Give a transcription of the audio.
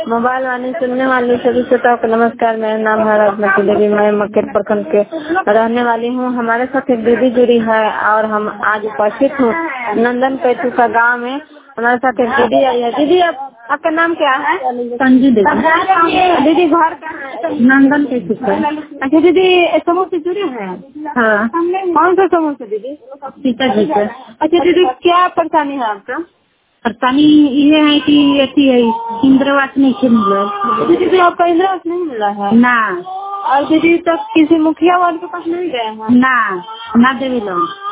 Mobile वाली सुनने वाली सभी श्रोताओं को नमस्कार। मेरा नाम है राजमती देवी, मैं मक्केर प्रखंड के रहने वाली हूँ। हमारे साथ एक दीदी जुड़ी है और हम आज उपस्थित हूँ नंदन पैतू का गांव में। हमारे साथ एक दीदी आई है। दीदी आपका नाम क्या है? संजू देवी। दीदी घर कहाँ है? नंदन पैतू का। अच्छा दीदी, समूह से जुड़े हैं? हाँ। कौन सा समूह से दीदी? पिताजी का। अच्छा दीदी, क्या परेशानी है आपका? परेशानी ये है कि ऐसी है इंद्रवास नहीं मिला। दीदी आपका इंद्रवास नहीं मिला है? ना। और दीदी तक किसी मुखिया वाले के पास नहीं गए हैं? ना देवी लोग।